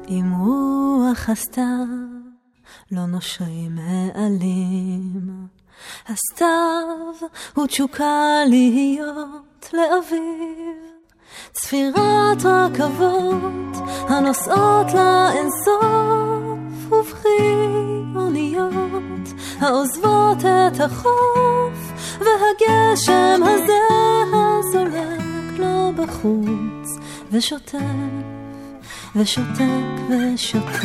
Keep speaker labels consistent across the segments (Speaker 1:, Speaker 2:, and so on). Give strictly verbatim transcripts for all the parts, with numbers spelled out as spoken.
Speaker 1: עם רוח הסתיו לא נושרים העלים, הסתיו הוא תשוקה להיות לאביב, צפירת רכבות הנוסעות לאינסוף, ובחי אוניות העוזבות את החוף, והגשם הזה הזולק לו בחוץ ושוטף ושותק ושותק.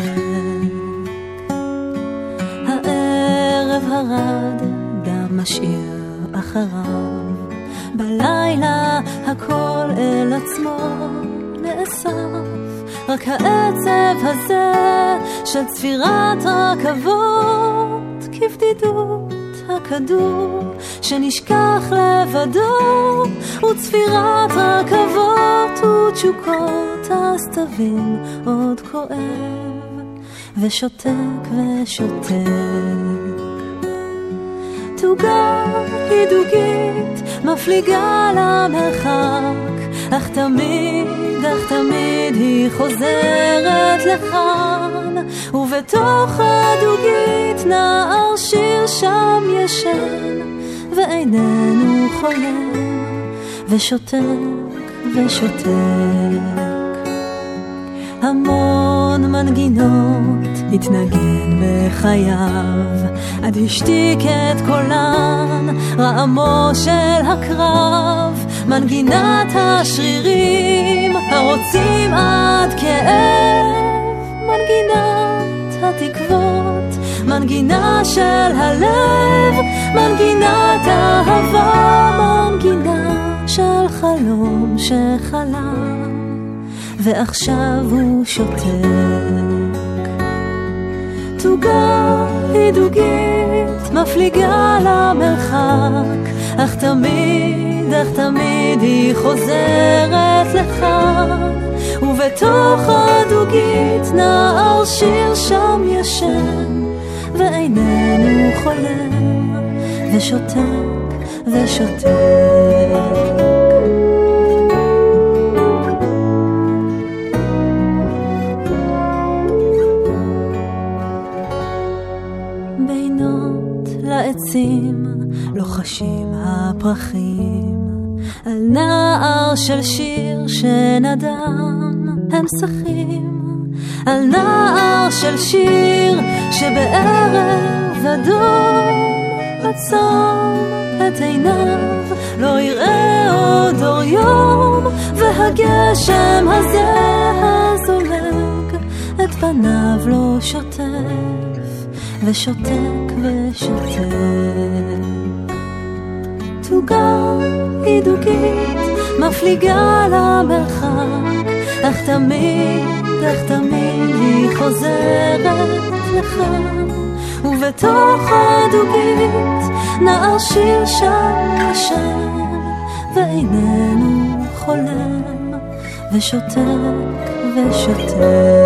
Speaker 1: הערב הרד דם משאיר אחריו, בלילה הכל אל עצמו נאסף, רק העצב הזה של צפירת רכבות, כבדידות הכדור שנשכח לבדו, וצפירת רכבות ותשוקות הסתווים עוד כואב ושותק ושותק. תוגה הידוגית מפליגה למרחק, אך תמיד, אך תמיד היא חוזרת לכאן, ובתוך הדוגית נער שיר שם ישן, ואיננו חולם ושותק ושותק. המון מנגינות התנגן בחייו, עד השתיק את קולן רעמו של הקרב, מנגינת השרירים הרוצים עד כאב, מנגינת התקוות, מנגינה של הלב, מנגינת אהבה, מנגינה של חלום שחלם ועכשיו הוא שותק. תוגה הידוגית מפליגה למרחק, אך תמיד, אך תמיד היא חוזרת לכאן, ובתוך הדוגית נער שיר שם ישן, ואיננו חולם ושותק ושותק. לעצים לוחשים הפרחים, על נער של שיר שנדם הם שחים, על נער של שיר שבערב אדום עצום את עיניו, לא יראה עוד אור יום, והגשם הזה הזולג את פניו לא שוטף ושותק ושותק. תוגה הידוגית מפליגה למרחק, אך תמיד, אך תמיד היא חוזרת לכאן, ובתוך הדוגית נער שיר שם ישן, ואיננו חולם ושותק ושותק.